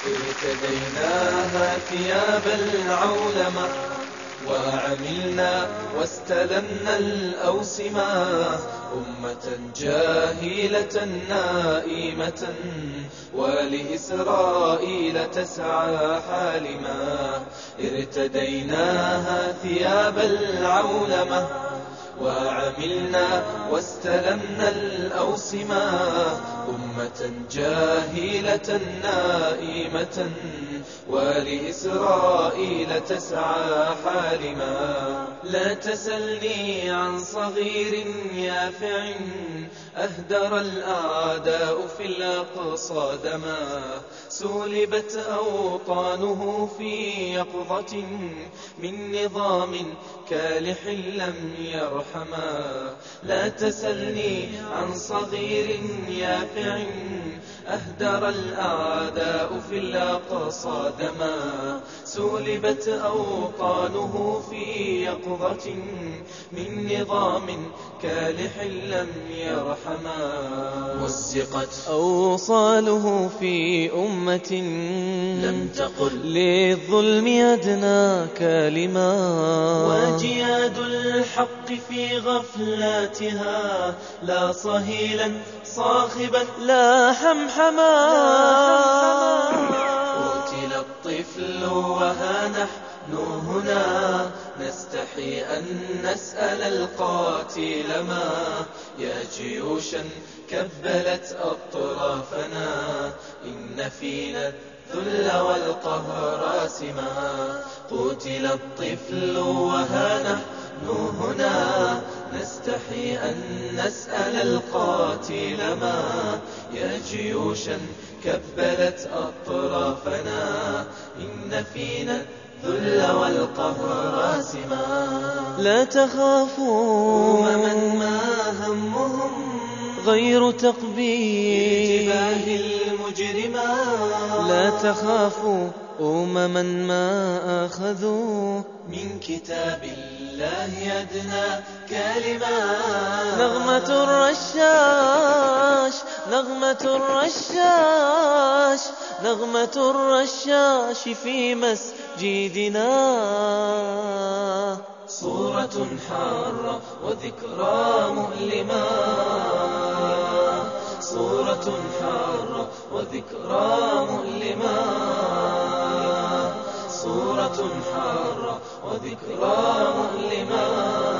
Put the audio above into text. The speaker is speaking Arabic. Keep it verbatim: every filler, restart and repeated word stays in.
ارتديناها ثياب العولمة وعملنا واستلمنا الأوسمة، أمة جاهلة نائمة ولإسرائيل تسعى حالما. ارتديناها ثياب العولمة وعملنا واستلمنا الأوسمة، أمة جاهلة نائمة ولإسرائيل تسعى حالما. لا تسلني عن صغير يافع أهدر الأعداء في الأقصى دما، سولبت أوطانه في يقظة من نظام كالح لم يرحما. لا تسلني عن صغير يافع أهدر الأعداء في الأقصى دما، سولبت أوطانه في يقظة من نظام كالح لم يرحما. مزقت أوصاله في أمة لم تقل للظلم أدنى كلمة، وجياد الحق في غفلاتها لا صهيلا صاخبا لا حمحما. قتل الطفل وها نحن هنا نستحي أن نسأل القاتل ما، يا جيوشا كبلت أطرافنا إن فينا الذل والقهر سما. قتل الطفل وها نحن هنا نستحي أن نسأل القاتل ما، يا جيوشا كبلت أطرافنا إن فينا الذل والقهر سما. لا تخافوا أمما ما همهم غير تقبيل اتباه المجرما. لا تخافوا أمما ما أخذوا من كتاب الله أدنى كلمة. نغمة الرشاش نغمة الرشاش نغمة الرشاش في مسجدنا. صورة حارة وذكرى مؤلمة، صورة حارة وذكرى مؤلمة، صورة حارة وذكرى مؤلمة.